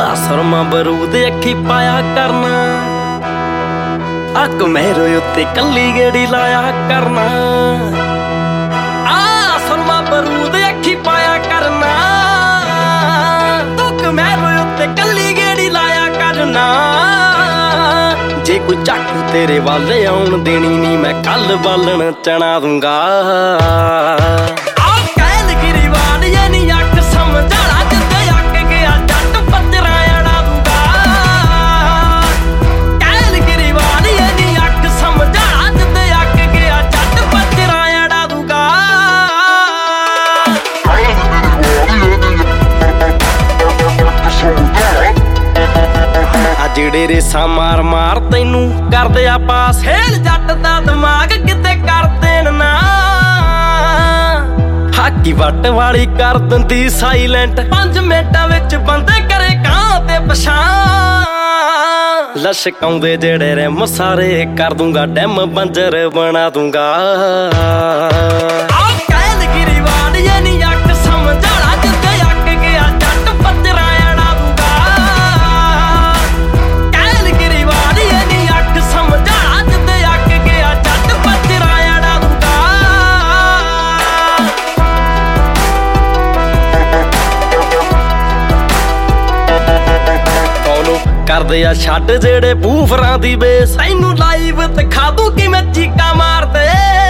ਸੁਰਮਾ ਬਰੂਦ ਅੱਖੀ ਪਾਇਆ ਕਰਨਾ, ਅੱਕ ਮੇਰੇ ਉੱਤੇ ਕੱਲੀ ਗੇੜੀ ਲਾਇਆ ਕਰਨਾ। ਸੁਰਮਾ ਬਰੂਦ ਅੱਖੀ ਪਾਇਆ ਕਰਨਾ, ਅੱਕ ਮੇਰੇ ਉੱਤੇ ਕੱਲੀ ਗੇੜੀ ਲਾਇਆ ਕਰਨਾ। ਜੇ ਕੋਈ ਚਾਕੂ ਤੇਰੇ ਵੱਲ ਆਉਣ ਦੇਣੀ ਨੀ, ਮੈਂ ਕੱਲ ਬਾਲਣ ਚਣਾ ਦੂੰਗਾ। ਜਿਹੜੇ ਰੇਸਾਂ ਮਾਰ ਮਾਰ ਤੈਨੂੰ ਕਰਦੇ ਆ ਪਾਸ, ਹੇਲ ਜੱਟ ਦਾ ਦਿਮਾਗ ਕਿਤੇ ਕਰ ਦੇਣ ਨਾ। ਹਾਕੀ ਵੱਟ ਵਾਲੀ ਕਰ ਦਿੰਦੀ ਸਾਈਲੈਂਟ, 5 ਮਿੰਟਾਂ ਵਿੱਚ ਬੰਦੇ ਕਰੇ ਕਾਂ ਤੇ ਪਛਾਣ। ਲਸ਼ਕਾਉਂਦੇ ਜਿਹੜੇ ਰਿਮ ਸਾਰੇ ਕਰ ਦੂੰਗਾ, ਡੈਮ ਬੰਜਰ ਬਣਾ ਦੂੰਗਾ। ਕਰਦੇ ਆ ਛੱਡ ਜਿਹੜੇ ਬੂਫਰਾਂ ਦੀ ਬੇਸ, ਤੈਨੂੰ ਲਾਈਵ ਦਿਖਾ ਦੂ ਕਿਵੇਂ ਚੀਕਾਂ ਮਾਰਦੇ।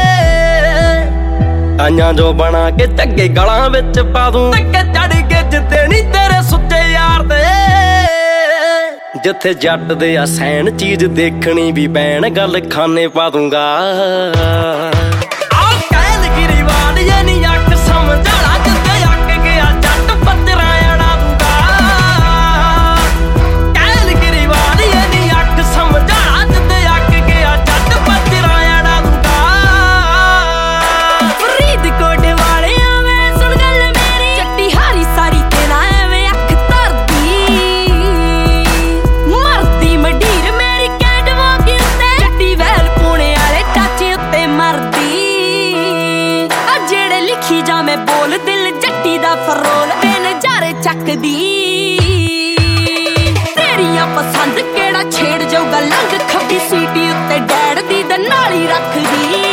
ਆਈਆਂ ਜੋ ਬਣਾ ਕੇ ਚੱਗੇ ਗਲਾਂ ਵਿੱਚ ਪਾ ਦੂੰ, ਧੱਕੇ ਚੜ ਕੇ ਜਿੱਤੇ ਨੀ ਤੇਰੇ ਸੁੱਚੇ ਯਾਰ ਦੇ। ਜਿੱਥੇ ਜੱਟ ਦੇ ਆ ਸੈਣ ਚੀਜ਼ ਦੇਖਣੀ ਵੀ ਪੈਣ, ਗੱਲ ਖਾਨੇ ਪਾ ਦੂੰਗਾ। ਮੈਂ ਬੋਲ ਦਿਲ ਜੱਟੀ ਦਾ ਫਰੋਲ ਤੇ ਨਜ਼ਾਰੇ ਚੱਕਦੀ। ਤੇਰੀਆਂ ਪਸੰਦ ਕਿਹੜਾ ਛੇੜ ਜਾਊਗਾ, ਲੰਘ ਖੱਬੀ ਸੀਟੀ ਉੱਤੇ ਡੈਡ ਦੀ ਨਾਲੀ ਰੱਖਦੀ।